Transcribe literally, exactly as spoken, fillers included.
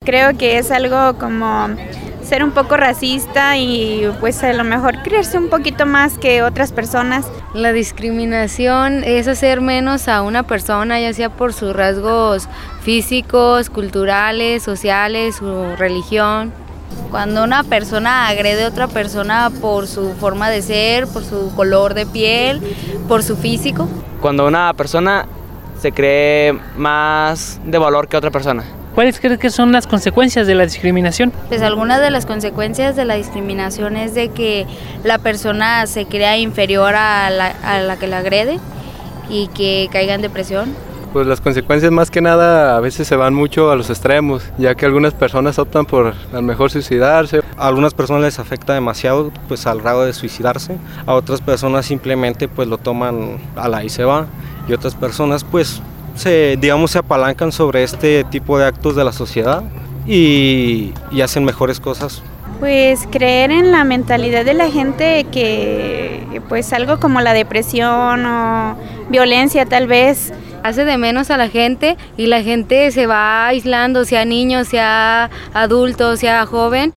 creo que es algo como ser un poco racista y pues a lo mejor creerse un poquito más que otras personas. La discriminación es hacer menos a una persona, ya sea por sus rasgos físicos, culturales, sociales, su religión. Cuando una persona agrede a otra persona por su forma de ser, por su color de piel, por su físico. Cuando una persona se cree más de valor que otra persona. ¿Cuáles crees que son las consecuencias de la discriminación? Pues algunas de las consecuencias de la discriminación es de que la persona se crea inferior a la, a la que la agrede y que caiga en depresión. Pues las consecuencias más que nada a veces se van mucho a los extremos, ya que algunas personas optan por a lo mejor suicidarse. A algunas personas les afecta demasiado, pues al grado de suicidarse. A otras personas simplemente pues lo toman a la y se va. Y otras personas pues se, digamos, se apalancan sobre este tipo de actos de la sociedad y, y hacen mejores cosas. Pues creer en la mentalidad de la gente que pues algo como la depresión o violencia tal vez hace de menos a la gente y la gente se va aislando, sea niño, sea adulto, sea joven.